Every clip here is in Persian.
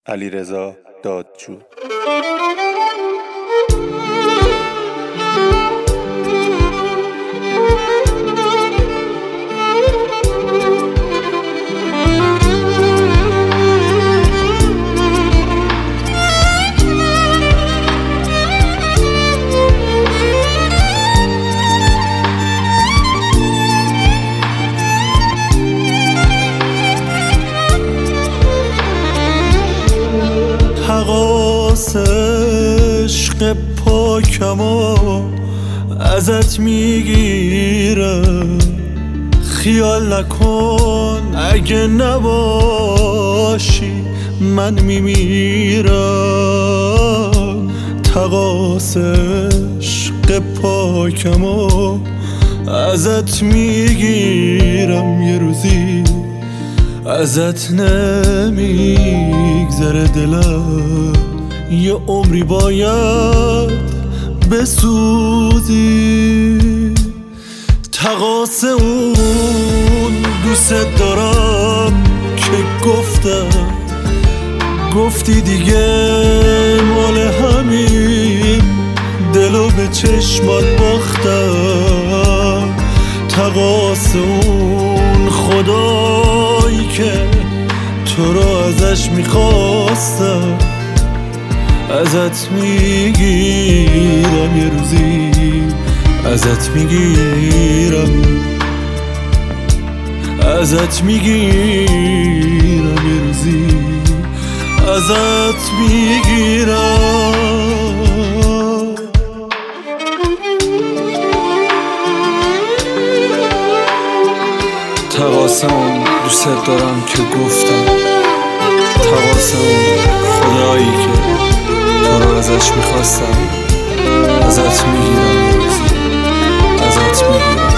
علیرضا دادجو. تقاص عشق پاکمو ازت میگیرم، خیال نکن اگه نباشی من میمیرم. تقاص عشق پاکمو ازت میگیرم، یه روزی ازت نمیگذره دلم، یه عمری باید بسوزی. تقاص اون دوست دارم که گفتی دیگه مال همین دلو به چشمات باختم. تقاص اون خدایی که تو رو ازش میخواستم ازت میگیرم، یه روزی ازت میگیرم، یه روزی ازت میگیرم. تقاص اون دوست دارم که گفتم، تقاص اون خدایی که تو رو ازش میخواستم ازت میگیرم، یه روزی ازت میگیرم.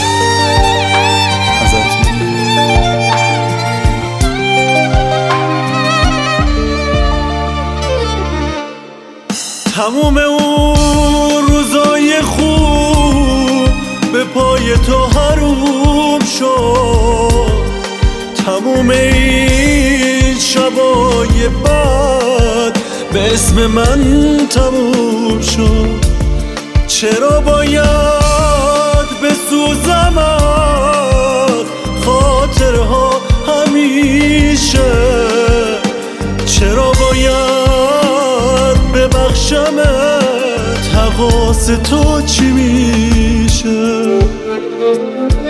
تموم اون روزای خوب به پای تو حروم شد، تموم این شبای بد به اسم من تموم شد. چرا باید بسوزم از خاطرها همیشه؟ چرا باید ببخشم؟ تقاص تو چی میشه؟